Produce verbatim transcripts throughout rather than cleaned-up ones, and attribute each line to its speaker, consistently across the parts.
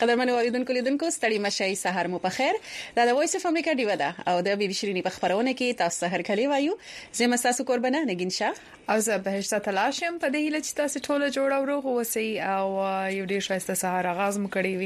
Speaker 1: قدرمن اوریدونکو لیدونکو ستړي مشي سحر مو په خیر دا د وایس اف امریکا دیو ده او د بي بي شيرینی په خبرونه کې تاسو هر کلی وایو زم تاسو قربانه نگین شاه
Speaker 2: او زه بهشته تلاشم په دې هیله چې تاسو ټول جوړ او روغ اوسئ او یو ډیر ښایسته سحر آغاز مو کړی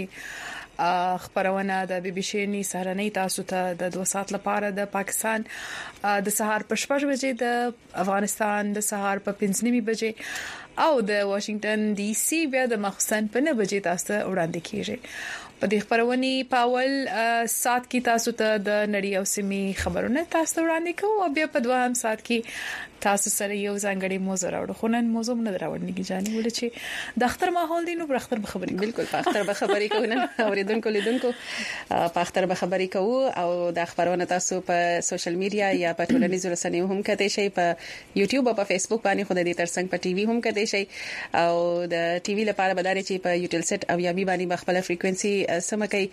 Speaker 2: وي خبرونه د بي بي شيرینی سهارنۍ تاسو ته د دوه ساعت لپاره د پاکستان د سحر په شپږ بجې د افغانستان د سحر په پنځه نیمه بجې او د واشنگټن ډي سي بیا د مخصن په نه بجې تاسو وړاندې کیږي په دې خبرونی پاول سات کې تاسو ته د نړۍ او سیمې خبرونه تاسو وړاندې کوو او بیا په دوهم سات کې تاسو سره یو ځانګړي موضوع راوړو خو نن موضوع نه راوړنګي جاني ول چې د اختر ماحول دی نو پر اختر به خبرې
Speaker 1: بالکل په اختر به خبرې کوو نه اوریدونکو لیدونکو په اختر به خبرې کوو او د خبرونه تاسو په سوشل میډیا یا په ټولنیزو رسنیو هم کته شي په یوټیوب او په فیسبوک باندې خو د دې ترڅنګ په ټي وي هم کته شي او د ټي وي لپاره بداري چې په یوټل سیټ او یا بي باندې خپل فریکوئنسي سمکای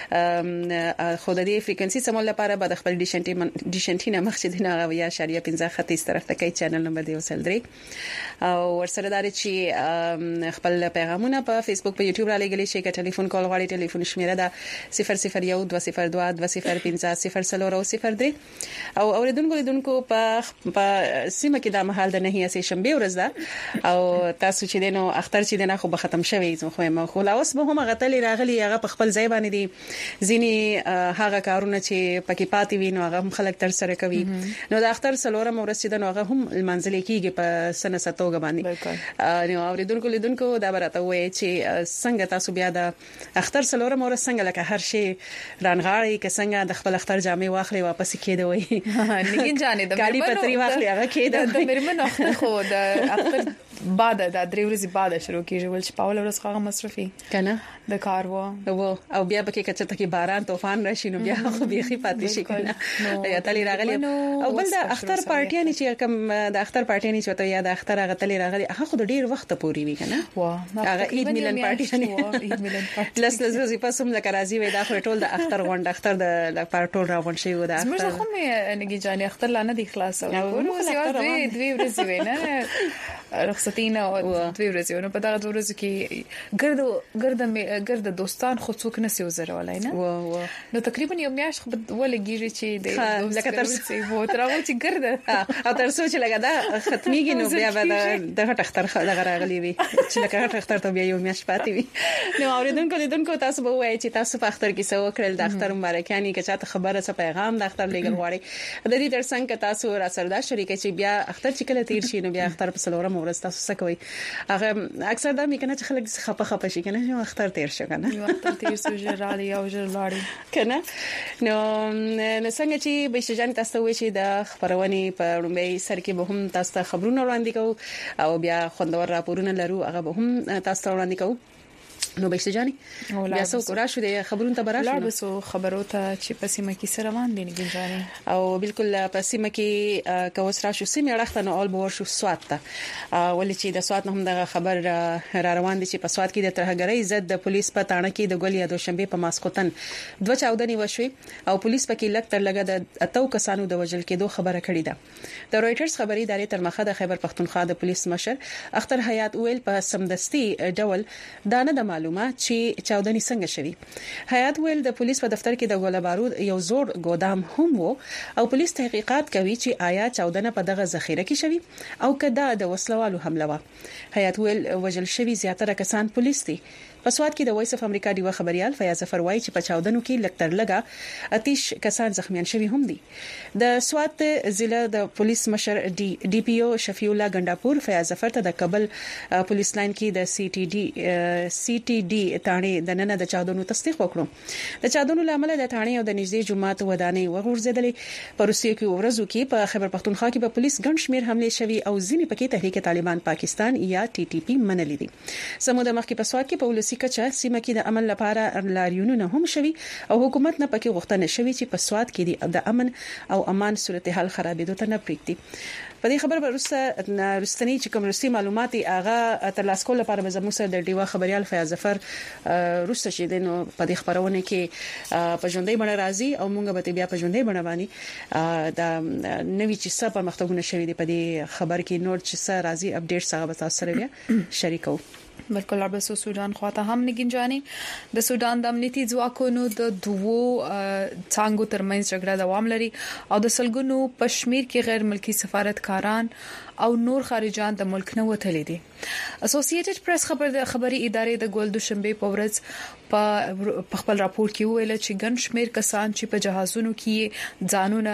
Speaker 1: خو د دې فریکوئنسي سمول لپاره به د خپل ډیشنټي ډیشنټي نه مخ چې نه یا شریعه پنځه ختیځ طرف ته کې چینل نمبر دی وسل درې او ورسره داري چې خپل پیغامونه په فیسبوک په یوټیوب را لګلی شي کې ټلیفون کال غواړي ټلیفون شمیره ده صفر صفر یو دوه صفر دوه دوه صفر پنځه صفر څلور او صفر درې او اوریدونکو لیدونکو په په سیمه کې د محل د نه هي سي شنبه ورځ ده او تاسو چې دینو اختر چې دینه خو به ختم شوی زه خو ما خو لا اوس به هم غتلی راغلی هغه په خپل ځای باندې دي ځینی هغه کارونه چې پکې پاتې وي نو هغه خلک تر سره کوي نو د اختر څلورم ورځ د هغه هم المنزل کېږي په سنه ستوګه باندې نو اوریدونکو لیدونکو دا برته وایي چې څنګه تاسو بیا د اختر څلورم ورځ څنګه لکه هر شي رانغاړي کې څنګه د خپل اختر جامې واخلي واپس کېده وایي
Speaker 2: نګین جانې د
Speaker 1: کالی پتری واخلي هغه کېده
Speaker 2: د مرمن اختر خو د اختر بعد د درې ورځې بعد شروع کیږي ول چې پاول ورځ هغه مصرفي
Speaker 1: کنه
Speaker 2: د کار وو
Speaker 1: او بیا به کې کچته کې باران طوفان راشي نو بیا خو بيخي پاتې شي کنه یا تلی راغلی او بل د اختر پارټي نه چې کوم د اختر پارټي نه چې ته یا د اختر هغه تلی راغلی هغه خو ډیر وخت پوري وي کنه
Speaker 2: وا
Speaker 1: هغه عيد میلاد پارټي نه
Speaker 2: عيد میلاد پارټي
Speaker 1: لس لس ورځې پس هم لکه راځي وي دا خو ټول د اختر غونډه اختر د پارټول راغون شي و دا
Speaker 2: زموږ خو مې نګي جانې اختر لا نه دی خلاص او دوی دوی ورځې وینه رخصتینه او دوی ورځې نو په دغه دوه ورځو کې ګرد ګرد ګرد دوستان خو څوک نه سي وزرولای نه
Speaker 1: و و
Speaker 2: نو تقریبا یو میاش ولګیږي چې د
Speaker 1: لکه تر
Speaker 2: څه وو تر هغه چې ګرد
Speaker 1: او تر څو چې لګا دا ختميږي نو بیا به د اختر دغه راغلي وي چې لکه اختر ته بیا یو میاش پاتې وي نو اوریدونکو لیدونکو تاسو به وایي چې تاسو په اختر کې څه وکړل د اختر مبارکاني کې چاته خبره څه پیغام د اختر لګل غواړي د دې ترڅنګ چې تاسو را سره دا شریک چې بیا اختر چې کله تیر شي نو بیا اختر په څلورم ورځ تاسو څه کوي هغه اکثر دا مې کنه چې خلک خپه خپه شي کنه چې اختر تیر شي کنه
Speaker 2: یو اختر تیر شي جرالي او جرالي
Speaker 1: کنه نو نو څنګه چې بشجان تاسو وایي چې د خبرونی په لومړی سر کې به هم تاسو خبرونه وړاندې کوو او بیا خوندور راپورونه لرو هغه به هم تاسو وړاندې کوو نو بشجاني بیا څو کورا شو د خبرونو ته براشو
Speaker 2: لا بسو خبرو ته چې پسیمه کې سره روان دي نګین جاني
Speaker 1: او بالکل پسیمه کې کوس را شو سیمه راخته نو اول بور شو سوات ته ولې چې د سوات نه هم د خبر را روان دي چې په سوات کې د ترهګرۍ ضد د پولیس په تاڼه کې د ګولیا د شنبه په ماسختن دوه چاودنې وشوي او پولیس پکې لک تر لګه د اتو کسانو د وجل کېدو خبره کړې ده د رويټرز خبري ادارې تر مخه د خیبر پختونخوا د پولیس مشر اختر حیات ویل په سمدستي ډول دانه د معلومات چې چاودنې څنګه شوي حیات ویل د پولیس په دفتر کې د ګوله بارود یو زوړ ګودام هم وو او پولیس تحقیقات کوي چې آیا چاودنه په دغه ذخیره کې شوي او کدا د وسلوالو حمله و حیات ویل وجل شوي زیاتره کسان پولیس دي په سواد کې د وایس اف امریکا دیو خبريال فیاض ظفر وایي چې په چاودنو کې لکتر لګا اتیش کسان زخمیان شوي هم دي د سواد ضلع د پولیس مشر ډي ډي پی او شفیع الله ګنداپور فیاض ظفر ته د کابل پولیس لاین کې د سی ټي ډي سی ټي ډي تانې د نن د چاودنو تصدیق وکړو د چاودنو لامل د تانې او د نږدې جماعت ودانې وغورځیدلې په روسیې کې ورځو کې په خیبر پختونخوا کې په پولیس ګڼ شمیر حمله شوي او ځینې پکې تحریک طالبان پاکستان یا ټي ټي پی منلې دي سمو د مخکې په سواد کې په ولسی کچا سیمه کې د امن لپاره لاریونونه هم شوي او حکومت نه پکې غوښتنه شوي چې په سواد کې د امن او امان صورتحال خرابېدو ته نه پریږدي په دې خبر ورسته رستنی چې کوم رسمي معلومات هغه تر لاس کول لپاره به زموږ سره د ډیوا خبريال فیاض ظفر روسته چې دنو په دې خبرونه کې په ژوندۍ باندې راځي او موږ به بیا په ژوندۍ باندې باندې د نوې چې څه پرمختګونه شوي دي په دې خبر کې نور چې څه راځي اپډیټ څنګه به تاسو سره بیا شریکو
Speaker 2: بلکل رابطه سودان خواته هم نگینجانی د سودان د امنیتي ځواکونو د دوو څنګهو ترمنځ جګړه دوام لري او د سلګونو پښمیر کې غیر ملکی سفارتکاران او نور خارجان د ملک نه وتلي دي. اسوسییټډ پریس خبر د خبري ادارې د ګول دوشنبه په ورځ په خپل راپور کې ویل چې ګڼ شمیر کسان چې په جهازونو کې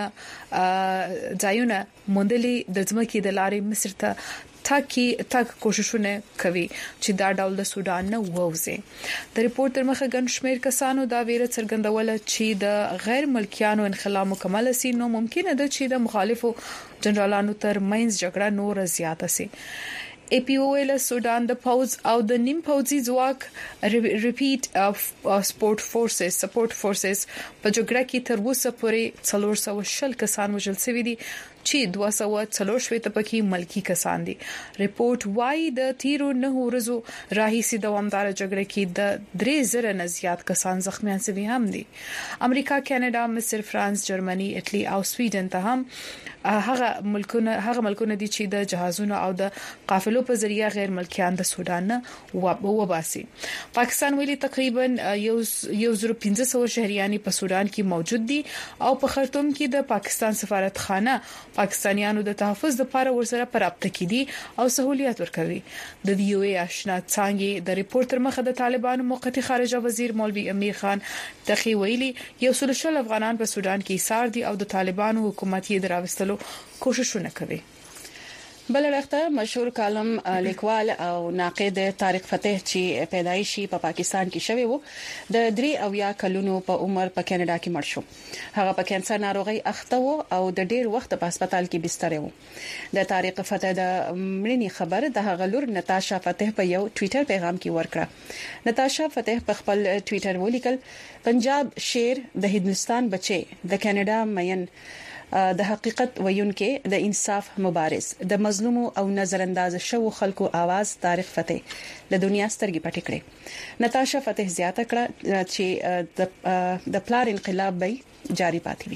Speaker 2: ځانونه ځایونه موندلي د ځمکې د لارې مصر ته تاکي تاک کوششونه کوي چې دا ډول د سودان نه ووځي. د ریپورت تر مخه ګڼ شمیر کسانو دا ویره څرګندول چې د غیر ملکیانو انخلا مکمل سي نو ممکن ده چې د مخالفو جنرالانو تر منځ جګړه نور زیاته سي. اي پي او ال سودان د پاوز او د نیم پاوزي ځواک ریپیټ اف سپورت فورسز سپورت فورسز په جګړه کې تر اوسه پورې څلور سوه شل کسان وژل شوي دي چې دوه سوه څلور شپږ پکې ملکی کسان دي. ریپورت وايي د تیرو نه ورځو راهیسي دوامدار جګړه کې د درې زره نه زیات کسان زخمیان شوي هم دي. امریکا، کاناډا، مصر، فرانس، جرمني، اټلی او سویډن ته هم هغه ملکونه هغه ملکونه دي چې د جهازونو او د قافلو په ذریعہ غیر ملکیان د سودان نه وباسي. پاکستان ویلي تقریبا یو یو زره پنځه سوه شهريان په سودان کې موجود دي او په خرطوم کې د پاکستان سفارتخانه پاکستانیانو د تحفظ لپاره ورسره پرابطه کې دي او سہولیات ورکوي. د وی او ای آشنا څنګه د ریپورت تر مخه د طالبانو موقتی خارجه وزیر مولوی امیر خان تخی ویلي یو سل شل افغانان په سودان کې ایثار دي او د طالبانو حکومت یې دراوستلو کوششونه کوي.
Speaker 1: بل رخته مشهور کالم لیکوال او ناقد طارق فتح چې پیدایشي په پا پاکستان کې شوی وو د درې او یا کلونو په عمر په کاناډا کې مړ شو. هغه په کانسر ناروغي اخته وو او د ډیر وخت په هسپتال کې بستر وو. د طارق فتح د مړینې خبر د هغه لور نتاشا فتح په یو ټوئیټر پیغام کې ورکړه. نتاشا فتح په خپل ټوئیټر ولیکل پنجاب شیر د هندستان بچي د کاناډا مین د حقیقت ویونکې د انصاف مبارز د مظلوم او نظر انداز شو خلکو आवाज طارق فتح د دنیا سترګې پټې کړې. نتاشا فتح زیاته کړه چې د پلار انقلاب به جاری پاتې وي.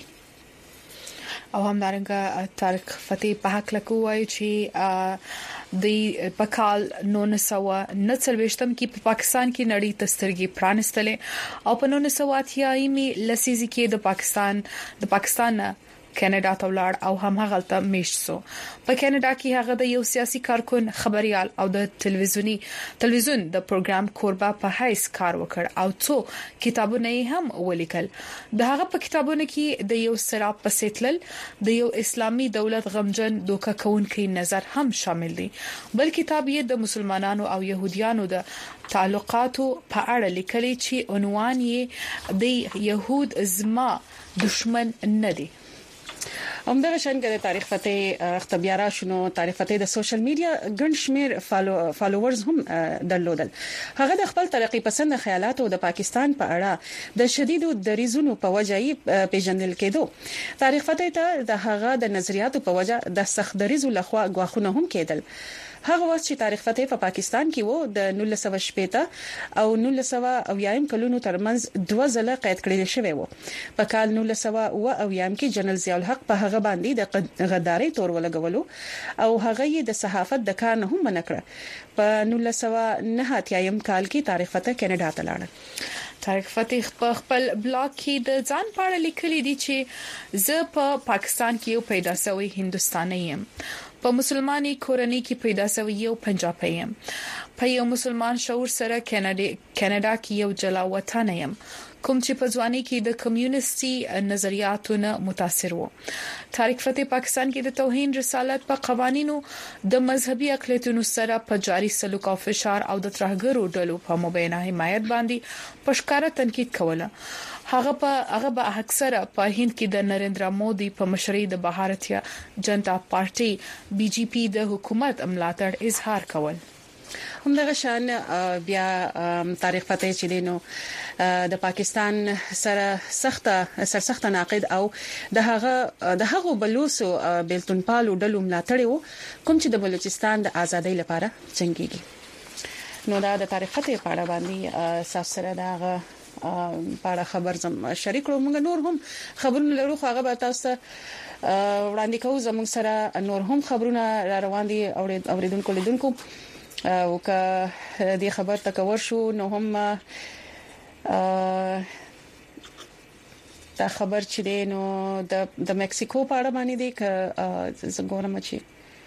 Speaker 2: او همدارنګه طارق فتح په حق لکوي چې د پکال نو سوه نڅلويشتم کې په پاکستان کې نړۍ تسترګي پرانستلې او په نو سواتیا ایمي لسیزي کې د پاکستان د پاکستان کاناډا ته ولاړ او هم هغه ته میشت سو. په کاناډا کې هغه د یو سیاسي کارکون، خبريال او د ټلویزیونی ټلویزیون د پروګرام کوربه په حیث کار وکړ او څو کتابونه هم ولیکل. د هغه په کتابونو کې د یو سراب پسیتل د یو اسلامي دولت غمجن دوکه کونکي نظر هم شامل دي. بل کتاب یې د مسلمانانو او يهوديانو د تعلقاتو په اړه لیکلي چې عنوان یې د يهود زما دشمن نه دي.
Speaker 1: همدغه شانګه د طارق فتح اختبارا شنو طارق فتح د سوشل میډیا ګڼ شمیر فالو فالوورز هم درلودل. هغه د خپل ترقی پسند خیالاتو د پاکستان په اړه د شدیدو دریزونو په وجه پیژندل کېدو. طارق فتح ته د هغه د نظریاتو په وجه د سخت دریزو لخوا غواخونه هم کېدل. هغه وخت چې طارق فتح په پاکستان کې وو د نولس سوه شپږ او نولس سوه اویایم کلونو ترمنځ دوه ځله قید کړل شوی وو. په کال نولس سوه اویایم کې جنرال ضیاء الحق په هغه باندې د غداري تور ولګولو او هغه یې د صحافت د کار نه هم منکړه. په نولس سوه نه اتیایم کال کې طارق فتح کاناډا ته لاړ.
Speaker 2: طارق فتح په خپل بلاګ کې د ځان په اړه لیکلي دي چې زه په پاکستان کې یو پیدا شوی هندستاني یم، په مسلمانۍ کورنۍ کې پیدا شوی یو پنجابی یم، په یو مسلمان شعور سره کاناډا کاناډا کې یو جلا وطن یم، کوم چې په ځواني کې د کمیونستي نظریاتو نه متاثر وو. طارق فتح پاکستان کې د توهین رسالت په قوانینو د مذهبي اقلیتونو سره په جاري سلوک او فشار او د ترهګرو ډلو په مبینه حمایت باندې پښکارا تنقید کوله. هغه په هغه به اکثره په هند کې د نریندرا مودي په مشرۍ د بھارتیا جنتا پارټي بي جي پي د حکومت ملاتړ اظهار کول.
Speaker 1: همدغه شان بیا طارق فتح چې دینو د پاکستان سره سخته سرسخته ناقد او د هغه د هغه بلوسو بیلتون پالو ډلو ملاتړ وو کوم چې د بلوچستان د ازادۍ لپاره جنگيږي. نو دا د طارق فتح په اړه باندې ساس سره دغه پاره خبر زم شریک کړو. موږ نور هم خبرونه لرو خو هغه به تاسو وړاندې کوو. زموږ سره نور هم خبرونه را روان دي اوریدونکو لیدونکو او که دې خبر تکور شو نو هم دا خبر چې دی نو د د مکسیکو په اړه باندې دی ک زګورم چې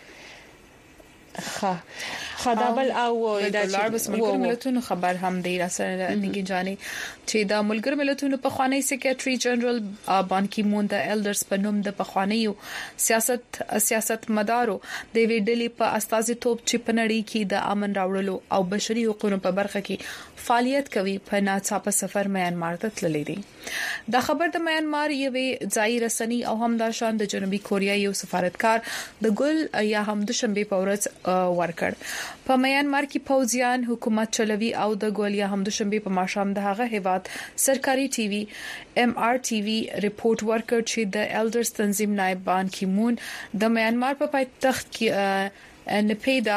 Speaker 1: خا خدابل او
Speaker 2: د لار بس ملګر ملتونو خبر هم دی راسره نګی جاني چې د ملګر ملتونو په خوانی سیکریټري جنرال بان کی مون د ایلډرز په نوم د پخوانی سیاست سیاست مدارو د ویډلی په استازي توپ چې پنړی کې د امن راوړلو او بشري حقوقو په برخه کې فعالیت کوي په ناڅاپه سفر میانمار ته تللی دی دا خبر د میانمار یوې ځای رسنی او هم د شان د جنوبي کوریا یو سفارتکار د ګل یا هم د شنبه په ورځ ورکړ په میانمار کې پوځیان حکومت چلوي او د ګل یا هم د شنبه په ماشام د هغه هیواد سرکاري ټي وي ام آر ټي وي ریپورت ورکړ چې د ایلډرز تنظیم نائب بان کی مون د میانمار په پایتخت کې نپیدا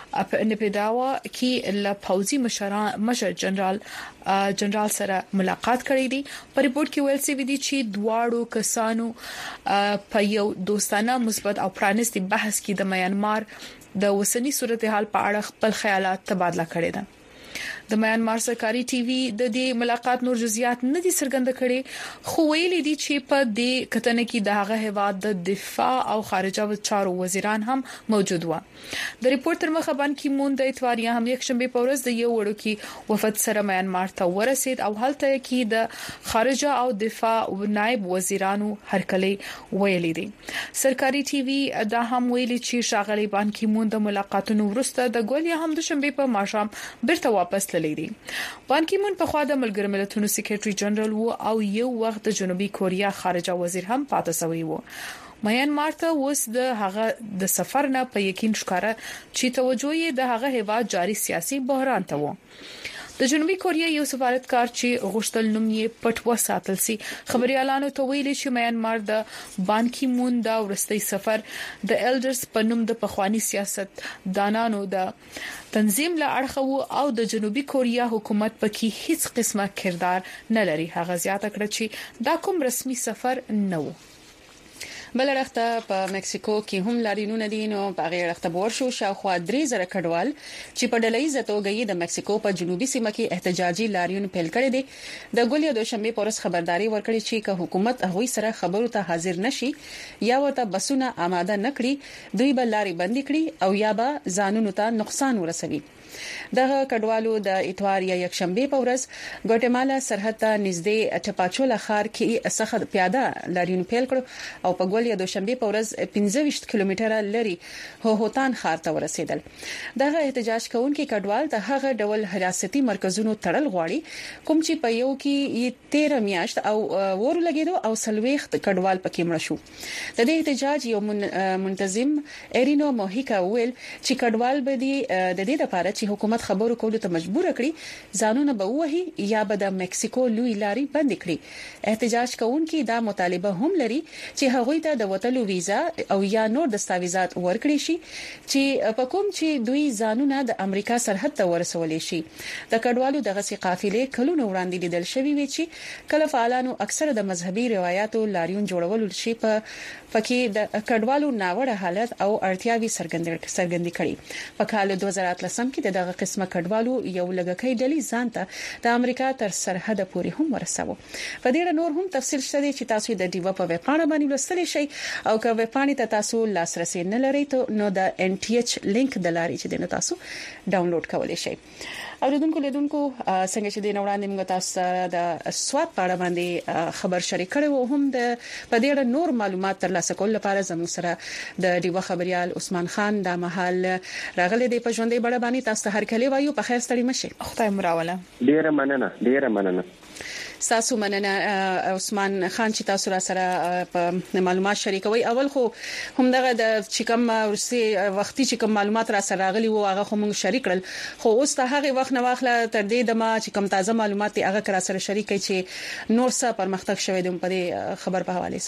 Speaker 2: نپیداوا کې ل پوزي مشران مشر جنرال جنرال سره ملاقات کړې دي په ریپورت کې ویل شوی دی چې دواړو کسانو په یو دوستانه مثبت او پرانیستي بحث کې د میانمار د وسنی صورتحال په اړه خپل خیالات تبادله کړي دي د میانمار سرکاري ټي وي د دې ملاقات نور جزئیات نه دي څرګند کړي خو ویلي دي چې په دې کتنه کې د هغه هواد د دفاع او خارجه چارو وزیران هم موجود و د ریپورت تر مخه بان کی مون د اتواریا هم یک شنبه په ورځ د یو وړو کې وفد سره میانمار ته ورسید او هلته کې د خارجه او دفاع او نائب وزیرانو هرکلی ویلي دي سرکاري ټي وي دا هم ویلي چې شاغلي بان کی مون د ملاقاتونو وروسته د ګول یا هم د شنبه په ماشام بیرته واپس لیدي بان کی مون په خوا د ملګر ملتونو سیکریټري جنرال وو او یو وخت د جنوبي کوریا خارجه وزیر هم پاتې شوی وو میانمار ته اوس د هغه د سفر نه په یقین ښکارا چې توجه یې د هغه هیواد جاري سیاسي بحران ته وو د جنوبي کوریا یو سفارتکار چې غوښتل نوم یې پټ وساتل سي خبريالانو ته ویلي چې میانمار د بان کی مون دا ورستي سفر د ایلډرز په نوم د پخوانی سیاست دانانو د تنظیم له اړخو او د جنوبي کوریا حکومت پکې هیڅ قسمه کردار نه لري هغه زیاته کړ چې دا کوم رسمي سفر نه و
Speaker 1: بل رخته په مکسیکو کې هم لاریونونه دي نو په غیر رخته بور شو شاوخوا درې زره کډوال چې په ډله‌ایزه توګه د مکسیکو په جنوبي سیمه کې احتجاجي لاریون پیل کړي دي د ګولیا دوشنبه پورس خبرداري ورکړي چې که حکومت هغوی سره خبرو ته حاضر نشي یا ورته بسونه آماده نکړي دوی به لاري بند کړي او یا به ځانونو ته نقصان ورسوي دغه کډوالو د اتواریا یک شنبه په ورځ ګواتیمالا سرحد ته نږدې ټپاچولا ښار کې سخت پیاده لاریون پیل کړ او په ګولیا دوشنبه په ورځ پنځه ویشت کیلومتره لري هوهوتان ښار ته ورسېدل دغه احتجاج کوونکي کډوال د هغه ډول حراستي مرکزونو تړل غواړي کوم چې په یو کې تیرہ میاشت او ور لګیدو او سلويخت کډوال پکې مړ شو د دې احتجاج یو منتظم ایرینو موهیکا ویل چې کډوال به د دې لپاره چې حکومت خبرو کولو ته مجبور کړي ځانونه به وਹੀ یا به د مکسیکو لوی لاري بند کړي احتجاج کوونکي دا مطالبه هم لري چې هغوی ته د وټلو ویزا او یا نور دستاویزات ورکړي شي چې په کوم چې دوی ځانونه د امریکا سرحد ته ورسولې شي د کډوالو دغه سي قافلې کلونه وړاندې لیدل شوی وي چې کله فعالانو اکثره د مذهبي روایتو لاریون جوړول شي په پکې د کډوالو ناوړه حالت او اړتیاوي څرګندې کړي په کال دوه زره اتلسم کې دغه قسمه کډوالو یو لګکۍ ډلې ځانته د امریکا تر سرحد پورې هم ورسوه په دې نور هم تفصیل شته چې تاسو د ډیو په ویب پاڼه باندې لوستلی شئ او که ویب پاڼې ته تاسو لاسرسي نه لرئ نو د ان ټي ایچ لینک د لارې چې د تاسو ډاونلوډ کولی شئ اوریدونکو لیدونکو څنګه چې د نوړاندې موږ تاسو د سواد په اړه باندې خبر شریک کړو هم د په دې اړه نور معلومات ترلاسه کول لپاره زموږ سره د ډیو خبريال عثمان خان د محل راغلي د پښوندې بڑا باندې تاسو هر کله وایو په خیر ستړي مشه خدای مراوله
Speaker 3: ډیره مننه ډیره مننه
Speaker 1: تاسو مننه عثمان خان چې تاسو را سره په معلومات شریکوي اول خو هم دغه د چکم ورسي وختي چې کوم معلومات را سره راغلي وو هغه خو موږ شریک کړل خو اوس ته هغه وخت نه واخله تر دې د ما چې کوم تازه معلومات هغه کرا سره شریکي چې نور څه پرمختګ شوی د په خبر په حواله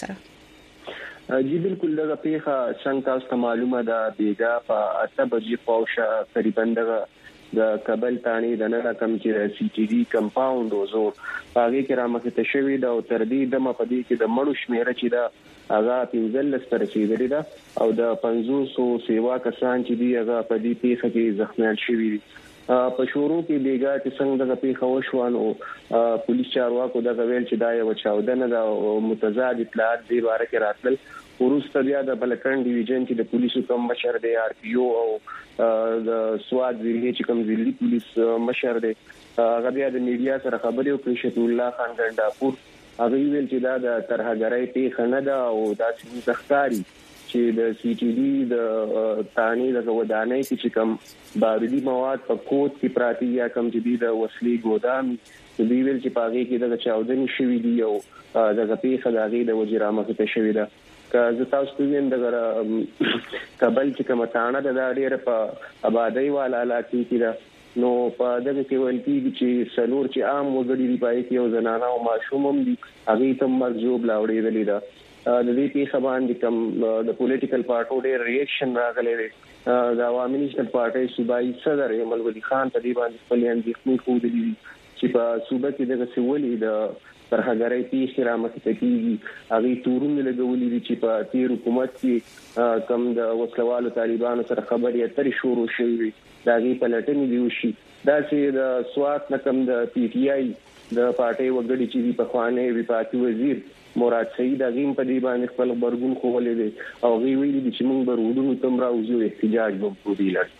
Speaker 1: سره
Speaker 3: جی بالکل دغه پیخه څنګه تاسو ته معلومه ده بیګا په اته بجې پوښه تقریبا دغه د کابل تانی د نه کم چې سی ټي ډي کمپاوند او زو هغه کې رامخ ته شوی دا او تر دې د مپدې کې د مړو شمیره چې دا هغه پنځل ستر رسیدلی دا او د پنځوس سیوا کسان چې دی هغه په دې پیښه کې زخمیان شوي دي په شروع کې بیګا چې څنګه د پیښه وشوان او پولیس چارواکو دا ویل چې دا یو چاودنه دا متضاد اطلاعات دی واره کې راتل ورسته بیا د بلکن ډیویژن چې د پولیسو کم مشر دی آر پی او او د سواد ویلې چې کوم ضلعي پولیس مشر دی هغه بیا د میډیا سره خبرې وکړې شت الله خان ګنداپور هغه ویل چې دا د ترهګرۍ پیښه نه ده او دا څه ځخکاری چې د سی ټي ډي د تانی د ودانۍ چې کوم بارودي مواد په کوټ کې پراتی یا کوم چې د وسلې ګودام د ویل چې پاګه کې د چاودنې شوې دي او د پیښه د هغه د وزیرامه ته شوې ده که زه تاسو ته ویم د کابل چې کومه تانه د ډېر په آبادی والا علاقې کې ده نو په دغه کې ویل کېږي چې سلور چې عام وګړي دی پای کې یو زنانه او ماشوم هم دي هغه ته مرجوب لاوړېدلې ده د دې پیښه باندې کوم د پولیټیکل پارټو ډېر ریاکشن راغلی دی د عوامي نېشنل پارټي صوبایي صدر ایمل ولی خان په دې باندې خپل اندېښنې خوده دي چې په صوبه کې دغه سولې د ترهګرۍ پیښې رامخته کیږي هغه تورونه لګولې دي چې په تیر حکومت کې کم د وسلوالو طالبانو سره خبرې اترې شروع شوې دا غي پلټنې دی وشي دا چې د سوات نکم د پی ټی آی د پارټي وګړي چې په خوانه وپاتي وزیر مراد سید اغیم په دې باندې خپل برګون خولې دي او غي ویلي چې موږ برودونو تم راوځو احتجاج وکړو دی لړ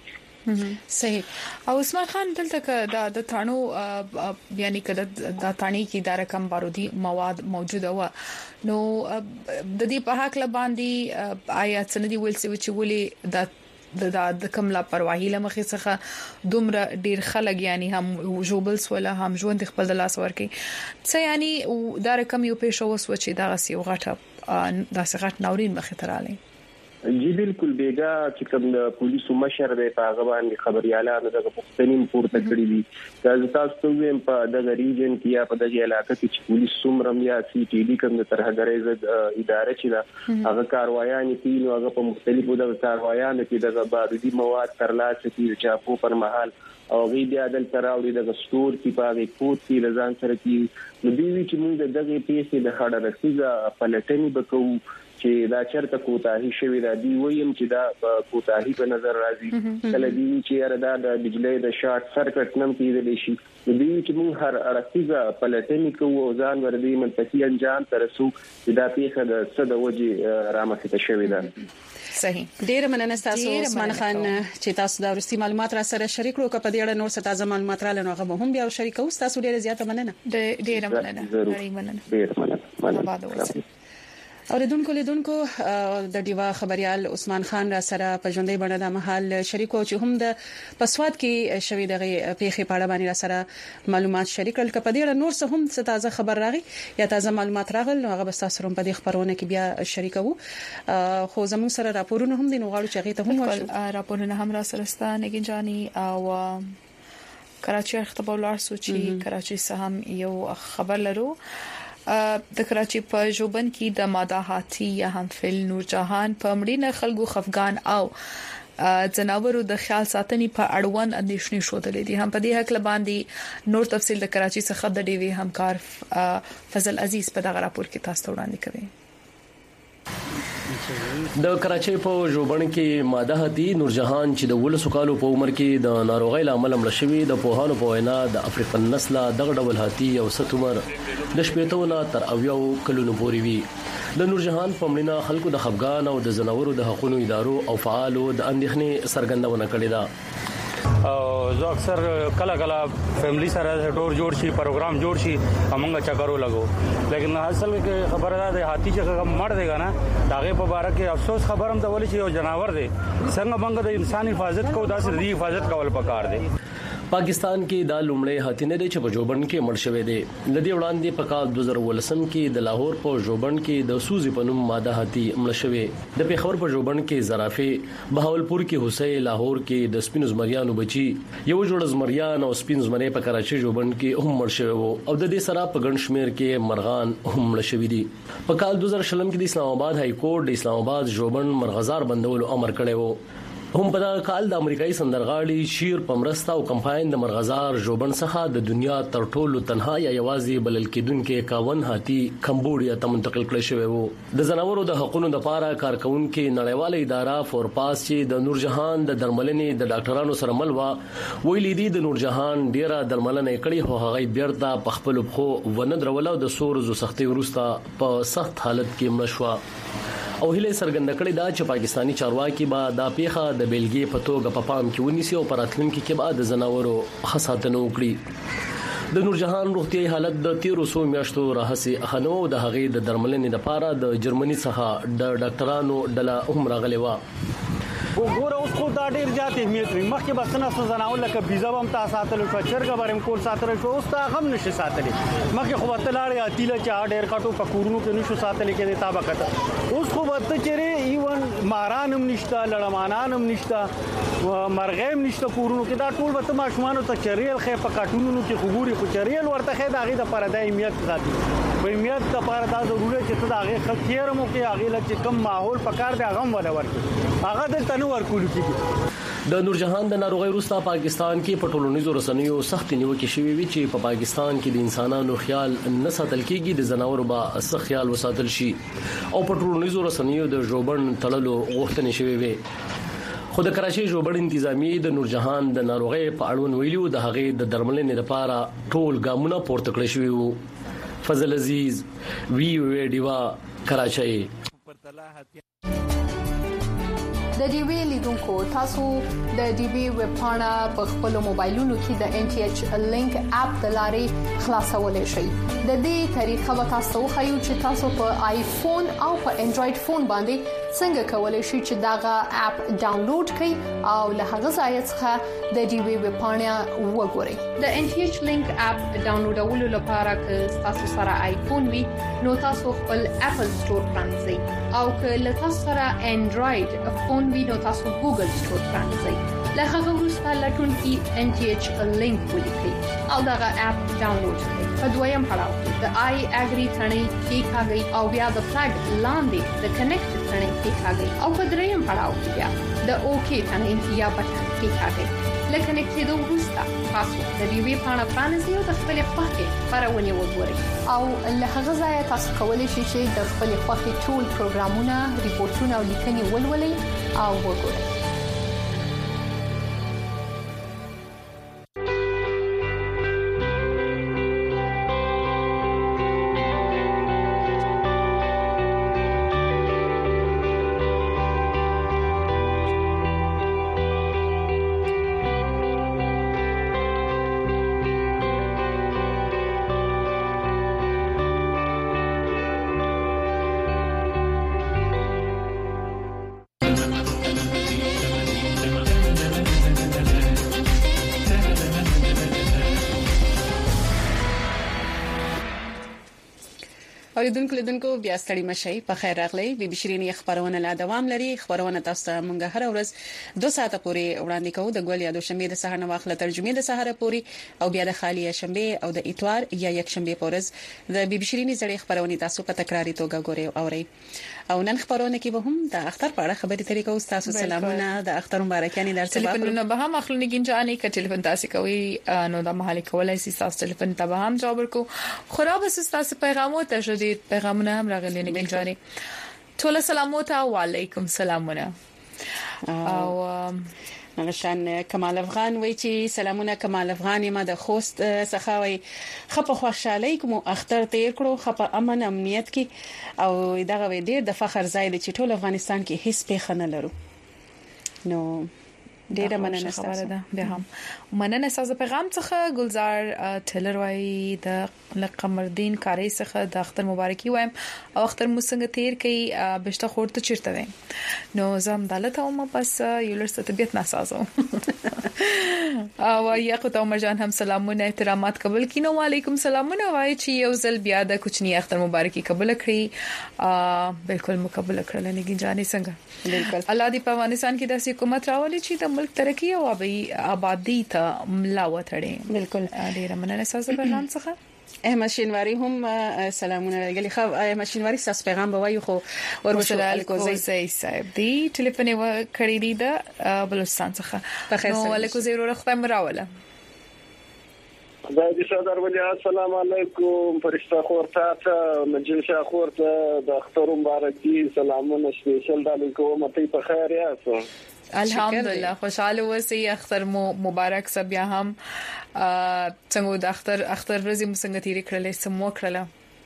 Speaker 2: صحیح او عثمان خان دلته د د تانو یعنی کده د تانی کی د رقم بارودي مواد موجوده و نو د دې په حق ل باندې آیا سندي ویل چې ولې د د د کوم لا پرواهي لمخې څخه دومره ډیر خلک یعنی هم جوبلس ولا هم ژوند خپل د لاس ورکي څه یعنی دا رقم یو پېښه وسو چې دا غسی غټه د سغټ ناورین مخې تراله
Speaker 3: جی بالکل بیګا چې کوم د پولیسو مشر دی په هغه باندې خبريالانو دغه پښتنین پورته کړی دي دا تاسو ته ویم په دغه ریجن کې یا په دغه علاقې کې چې پولیس څومره یا سی ټي ډي کوم د ترهګرۍ ضد ادارې چې دا هغه کاروایان کوي نو هغه په مختلفو دغه کاروایانو کې دغه بارودي مواد ترلاسه کوي چې په پر مهال او غي بیا دل تراوړي د سٹور کې پاغي کوټ کې لزان سره کې نو دوی چې موږ دغه پیسې د هډه رسیده پلټنې وکړو چې دا چرته کوتاهي شوی دا دی ویم چې دا کوتاهي په نظر راځي کله دی چې اردا د بجلی د شارټ سرکټ نم کېدل شي دی چې موږ هر ارتیزه پلټنې کوو او ځان ور دي منتقي انجام ترسو چې دا پیښه د صد وجه رامخته شوی ده
Speaker 1: صحیح ډیر مننه تاسو عثمان خان چې تاسو دا ورستي معلومات را سره شریک کړو کپه دې اړه نور څه تازه معلومات را لنو هغه هم بیا شریکو تاسو ډیر زیاته مننه
Speaker 2: ډیر مننه ډیر مننه
Speaker 3: ډیر مننه
Speaker 1: اوریدونکو لیدونکو د دیوا خبريال عثمان خان را سره په ژوندۍ باندې د محل شریکو چې هم د پسواد کې شوی دغه پیښې په اړه باندې را سره معلومات شریک کړل کپه دې نور څه هم څه تازه خبر راغی یا تازه معلومات راغل نو هغه بس تاسو هم په دې خبرونه کې بیا شریکو خو زموږ سره راپورونه هم دي نو غواړو چې هغه ته هم ورشو
Speaker 2: راپورونه هم را سره ستانه گنجاني او کراچي خبر ولر سوچي کراچي سهم یو خبر لرو د کراچي په جوبن کې د ماده هاتی یا هم فل نور جهان په مړینه خلکو خفغان او جناورو د خیال ساتنې په اړوند اندیشنې شودلې دي هم په دې حق لباندې نور تفصیل د کراچي څخه د ډي وی همکار فضل عزیز په دغه راپور کې تاسو ته وړاندې کوي
Speaker 4: د کراچۍ په ژوبڼ کې ماده هدي نورجهان چې د ولسو کالو په عمر کې د ناروغۍ لامل مړ شوی د پوهانو په وینا د افریقن نسله دغه ډول هدي او ست عمر د شپېتونه تر اویو کلونو پورې وي د نورجهان په مړینه خلکو د خفغان او د زناورو د حقوقو ادارو او فعالو د اندېښنې څرګندونه کړې ده
Speaker 5: او زه اکثر کله کله فیملی سره ټور جوړ شي پروګرام جوړ شي همغه چکرو لګو لیکن اصل کې خبره ده هاتی چې مړ دیګا نه داغه په باره کې افسوس خبرم ته ولې چې یو جناور دی څنګه موږ د انسان حفاظت کو داسې دی حفاظت کول پکار دی
Speaker 4: پاکستان کې د لومړی هاتي نه دی چې په جوبن کې مړ شوی دی لدی وړاندې په کال دوه زره ولسم کې د لاهور په جوبن کې د سوزي پنوم ماده هاتي مړ شوی د پیښور په جوبن کې زرافه بهاولپور کې حسین لاهور کې د سپین زمریانو بچي یو جوړ زمریان او سپین زمری په کراچي جوبن کې هم مړ شوی وو او د دې سره په ګڼ شمیر کې مرغان هم مړ شوی دي په کال دوه زره شلم کې د اسلام آباد های کورټ د اسلام آباد جوبن مرغزار بندولو امر کړی وو هم په دغه کال د امریکایي سندرغاړي شیر پمرستا او کمپاین د مرغزار جوبن څخه د دنیا تر ټولو تنها یا یوازې بلل کېدونکو اکاون هاتي کمبودیا ته منتقل کړل شوی وو. د زناورو د حقوقو لپاره کارکونکو نړیواله اداره فورپاس چې د نورجهان د درملنې د ډاکټرانو سره مل وا ویلي دي د نورجهان ډیره درملنه کړې هو هغه بیرته په خپل خو ونه درولو د سورزو سختي ورسته په سخت حالت کې مشوا او هله سرګند کړي دا چې پاکستانی چارواکي با د پیخه د بیلګې په توګه په پام کې ونیسي او پراتلونکو کې بعد زناورو خاصاتنه وکړي. د نورجهان روغتيایي حالت د تیرو سو میاشتو راهسي خنو د هغې د درملنې لپاره د جرمني څخه د ډاکټرانو ډله هم راغلي و.
Speaker 6: وګوره اوس خو دا ډیر زیات اهمیت لري. مخکې بسنه سزناول لکه ویزا هم تاسو ساتل شو چرګ برم کول ساتل شو اوس تا هم نشي ساتلی. مخکې خو وته لاړ اتیله چې ډیر کټو پکورونو کې نشو ساتل کې د تابقته اوس خو وته چیرې ایون مارانم نشته لړمانانم نشته مرغیم نشته کورونو کې دا ټول وته ماشومان ته چریل خې په کټونو کې خبري خو چریل ورته خې دا غي د پردای اهمیت ساتي. په اهمیت د پاره دا ضروري چې ته دا غي خلکیرمو کې هغه لکه کم ماحول پکار دی هغه ولا ورته هغه د تنور کولو کې.
Speaker 4: د نورجهان د ناروغي روستا پاکستان کې په ټولنیزو رسنیو سخت نیوکه شوې وی چې په پاکستان کې د انسانانو خیال نه ساتل کېږي د زناورو با سخت خیال وساتل شي او په ټولنیزو رسنیو د جوبن تړلو غوښتنې شوې وي. خو د کراچي جوبن انتظامی د نورجهان د ناروغي په اړوند ویلو د هغې د درملنې لپاره ټول ګامونه پورته کړی شوی وو. فضل عزیز وی وی ډیوا کراچي.
Speaker 7: د ډي وی لیدونکو تاسو د ډي وی ویب پاڼه په خپل موبایلونو کې د ان ټي ایچ لینک اپ د لارې خلاصولای شئ. د دې طریقه به تاسو خو چې تاسو په آیفون او په انډراید فون باندې څنګه کولای شئ چې داغه اپ ډاونلوډ کړئ او له هغه ځای څخه د ډي وی ویب پاڼه وګورئ. د ان ټي ایچ لینک اپ ډاونلوډولو لپاره که تاسو سره آیفون وي نو تاسو خپل اپل سٹور پرانځئ او که له تاسو سره انډراید فون وي نو تاسو ګوګل سٹور پرانځئ. له هغه وروسته لټون کې ان ټي ایچ لینک ولیکئ او دغه اپ ډاونلوډ کړئ. په دویم پړاو کې د آی اګری ثنې کې کاږي او بیا د فلګ لاندې د کنیکټ ثنې کې کاږي او په دریم پړاو کې بیا د اوکی ثنې یا بټن کې کاږي. لکه نکته وروسته تاسو د دې وی پاڼه پرانځئ او د خپل خوښه خبرونه وګورئ او له هغه ځای تاسو کولی شئ چې د خپل خوښه ټول پروګرامونه ریپورتونه او لیکنې ولولئ او وګورئ. اوریدونکو لیدونکو بیا ستړي مشي په خیر راغلی. بي بي شيرين خبرونه لا دوام لري. خبرونه تاسو ته مونږ هر ورځ دوه ساعته پورې وړاندې کوو د ګول یا د شنبه د سهار نه واخله ترجمه د سهار پورې او بیا د خالی شنبه او د اتوار یا یک شنبه پورز د بي بي شيرين زړې خبرونه تاسو په تکراری توګه ګورئ او اورئ. او نن خبرونه کې به هم د اختر په اړه خبرې ترې کوو. تاسو سلامونه د اختر مبارکانه درته
Speaker 2: ټلیفونونه به هم اخلو نه کینځانې ک ټلیفون تاسو کوي نو د محل کولای سي تاسو ټلیفون ته به هم جواب ورکو. خراب است تاسو پیغامات ته شدید پیغامونه هم راغلي نه کینځانې. ټول سلامات او علیکم سلامونه. او
Speaker 1: نشان کمال افغان وای چې سلامونه کمال افغان ما د خوست څخه وای خپه خوشاله کوم اختر تیر کړو خپه امن امنیت کې او دغه وای ډیر د فخر ځای دی چې ټول افغانستان کې هیڅ پیښه نه لرو. نو ډیره مننه
Speaker 2: خبره ده. به هم مننه تاسو پیغام څخه ګلزار ټیلر وای د قمردین کاری څخه د اختر مبارکي وایم او اختر مو څنګه تیر کړي بهشته خورته چیرته وای نو زم دلته او ما بس یولرسته طبيعت ناسازو او یاقوت عمر جان هم سلامونه احترامات قبول کینو. وعلیکم سلامونه وای چې یو ځل بیا د کوچنی اختر مبارکي قبول کړی. بالکل مقبول کړل نه گنجانې څنګه بالکل الله دې په افغانستان کې د حکومت راولي چې د ملک ترقی او آبادی ته ملا وتړي.
Speaker 1: بالکل
Speaker 2: ډیره مننه تاسو په نام څخه.
Speaker 1: احمد شینواری هم سلامونه غلي خو احمد شینواری تاسو پیغام بوایو خو ورمشل الکوزي
Speaker 2: صاحب دی ټلیفون و کړی دی د بلوچستان څخه نو الکوزي ورو خدای مراوله
Speaker 3: دا دې صدر ولي السلام علیکم فرشتہ خورته ته مجلس خورته د اختر مبارکي سلامونه سپیشل علیکم ته په خیر یاست
Speaker 2: الحمدلله خوشاله اوسئ اختر مو مبارک سب بیا هم څنګه د اختر اختر ورځې مو څنګه تیرې کړلې سمو کړله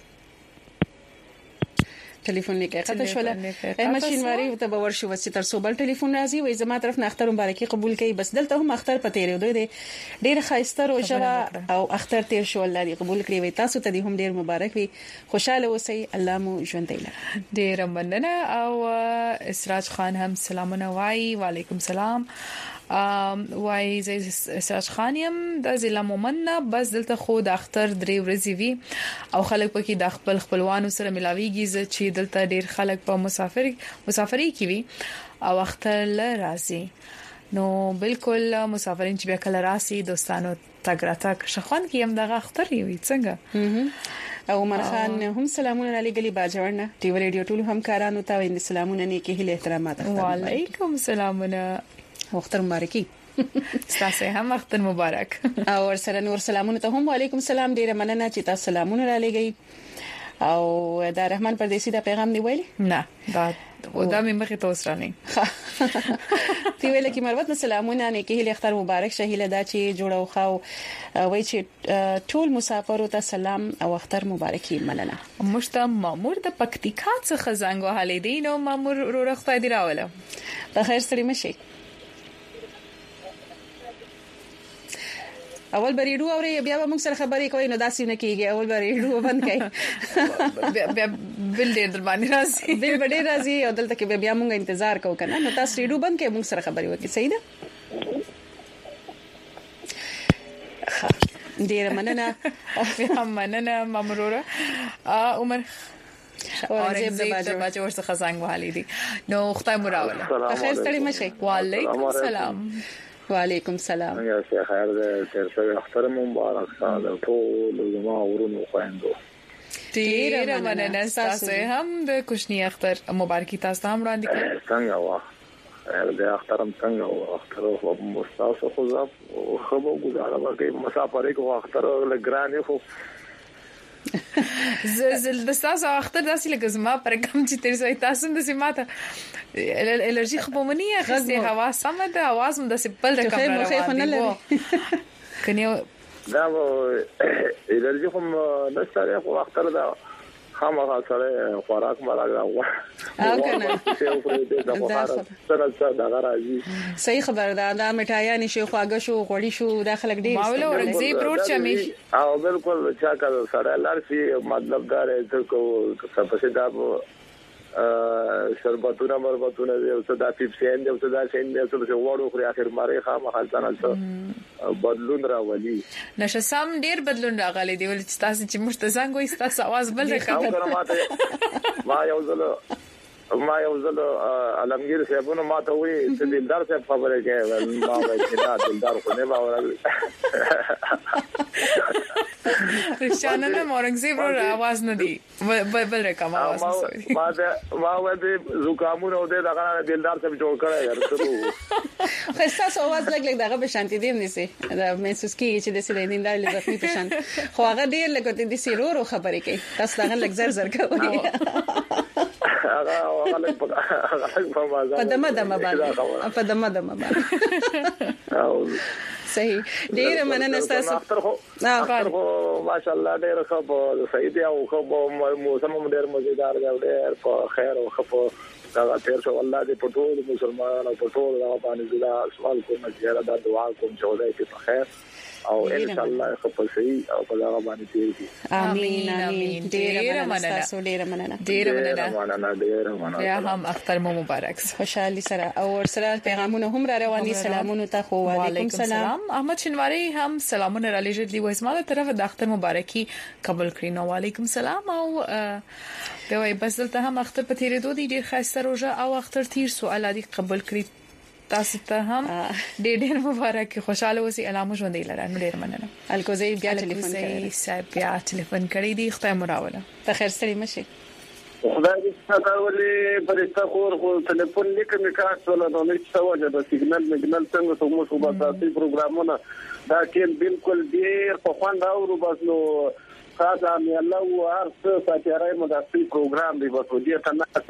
Speaker 1: ټلیفون لیکه قطع شول احمد شینواری ته باور شو چې تر څو بل ټلیفون راځي وای زما طرف نه اختر مبارکي قبول کړي بس دلته هم اختر پته لري دوی ډیر خاصه روزه او اختر تیر شو الله دې قبول کړي وای تاسو ته دې هم ډیر مبارک وي خوشاله اوسئ الله مو ژوند دی
Speaker 2: ډیر مننه او اسراج خان هم سلامونه وای وعلیکم سلام ام وای زې اسراج خان يم د ضلع مومنه بس دلته خو د اختر درې ورځې وی او خلک پکې د خپل خپلوانو سره ملاويږي چې دلته ډیر خلک په مسافر مسافرۍ کې وي او اختر راځي نو بالکل مسافرین چې بیا کله راسي دوستانو تګ راتګ شخوان کې هم د اختر وي څنګه
Speaker 1: او عمر خان هم سلامونه علی ګلی باجوړنه ټي وی رادیو ټول هم کارانو ته ویل سلامونه نیکی هله احترامات
Speaker 2: وعلیکم سلامونه
Speaker 1: اختر مبارکي
Speaker 2: تاسو هم اختر مبارک
Speaker 1: او سره نور سلامونه ته هم وعلیکم سلام ډیره مننه چې تاسو سلامونه را لګی او دا رحمان پردیسی دا پیغام دی ویل
Speaker 2: نه دا او دا مې مخې ته وسرانه
Speaker 1: تی ویل کی مروت سلامونه نه کې اختر مبارک شهیله دا چې جوړو خو وای چې ټول مسافرو ته سلام او اختر مبارکي مننه
Speaker 2: مشتم مامور د پکتیکا څخه زنګ وهلې دي نو مامور رو رخصت دی راوله
Speaker 1: په خیر سره مشي اول بریډو اوري بیا به موږ سره خبرې کوي نو داسې نه کیږي اول بریډو بند کړي
Speaker 2: بیا بل ډېر در باندې راځي
Speaker 1: بل ډېر راځي او دلته کې بیا موږ انتظار کوو کنه نو تاسو ریډو بند کړئ موږ سره خبرې وکړي صحیح ده ډېر مننه
Speaker 2: بیا مننه ماموره عمر اورنګ زیب د بچو ورڅخه څنګه وهلې دي نو خدای مراوله
Speaker 1: خیر ستړي مشي
Speaker 2: وعلیکم السلام
Speaker 1: وعلیکم سلام
Speaker 8: یا شیخ خیر دې تر څو اختر مبارک ساده ټول زما ورونو خويندو
Speaker 2: ډیر مننه تاسو هم د کوشنی اختر مبارکي تاسو هم وړاندې کړئ
Speaker 8: څنګه واه د اخترم څنګه و اختر او مستاسو خو زه خو به ګزاره وکړم مسافر کې اختر لګرانې خو
Speaker 2: زل د تاسو اختر داسې لکه زما پر کوم چې تر څو تاسو د سیماته الرجی خو مونږه خسته هوا سم ده आवाज مده سپل د کمره روان کني
Speaker 8: دا و الرجی خو نه سره خو اختر دا خامخا سره خوراک مراغ او
Speaker 1: کنه
Speaker 8: سره سره دا راځي
Speaker 1: صحیح خبر ده دا مټایا نشي خواږه شو غوړی شو داخلك ډیر
Speaker 2: ماوله ورنځي پروت چمي
Speaker 8: او بالکل چا کا سره لارسي مطلب دا رته کو څه په دا شربتونه مربتونه او څه دا پیپسین دی او څه دا شین دی څه وړو خو اخر ماره خامخا ځان بدلون راولي
Speaker 2: نشه سم ډیر بدلون راغلي دی ول چې تاسو چې مشتزنګ وي تاسو आवाज بل
Speaker 8: راکړه ما یو ځل ما یو ځل علمگیر صاحبونو ما ته وی چې دلدار صاحب خبره کوي ما وایي چې دا دلدار خو نه باور
Speaker 2: رښتانه نه اورنګزیب ورو आवाज نه دی بل رقم आवाज نه
Speaker 8: ما ده ما وایي زکامونه او دغه دلدار صاحب جوړ کړی یار څه
Speaker 1: خاصه आवाज لګ لګ دغه به شانتي دی نسی دا محسوس کیږي چې د سې دیندار لزخمي په شان خو هغه ډیر لګوت دي سیرورو خبرې کوي تاسو دغه لګ زر زر کوي
Speaker 8: هغه هغه په مازه
Speaker 1: په دمه دمه باندې په دمه دمه باندې صحیح ډیر مننه تاسو
Speaker 8: اختر خو اختر خو ماشاءالله ډیر خو صحیح دی او خو موسم ډیر مزیدار دی ډیر په خیر او خو دا تیر شو الله دې په ټول مسلمانانو په ټول باندې زړه سوال کوم چې دا دعا کوم چې ولای په خیر او ان شاء الله خو په صحیح او په هغه باندې تیږي
Speaker 1: امين امين ډیر مننه تاسو ډیر مننه
Speaker 2: ډیر مننه
Speaker 8: مننه ډیر مننه
Speaker 2: یا هم اختر مو مبارک
Speaker 1: خوشحالي سره او سره پیغامونه هم را رواني سلامونه ته خو وعليكم السلام
Speaker 2: احمد شینواری هم سلامونه را لېږل دي وایي زموږ طرف د اختر مبارکي قبول کړئ نو وعليكم السلام او دوی بس دلته هم اختر په تیرې دوه ډیر خاصه روزه او اختر تیر سو الله دې قبول کړي تاسو ته هم ډېر ډېر مبارک خوشاله اوسئ علامه ژوندۍ لره نو ډېر مننه
Speaker 1: الکوزي بیا ټلیفون کړی
Speaker 2: صاحب بیا ټلیفون کړی دی خدای مراوله
Speaker 1: په خیر سره مشي
Speaker 8: خدای دې ستاسو ولې پرېستا خور خو ټلیفون لیکم کاټ ولا نو هیڅ سوجه د سیګنال میګنال څنګه څو مو صبح تاسو پروګرامونه دا کې بالکل ډېر په خوند اورو بس نو خاصه مې الله او هر څه ساتي راي مو د پروګرام دی بس دې ته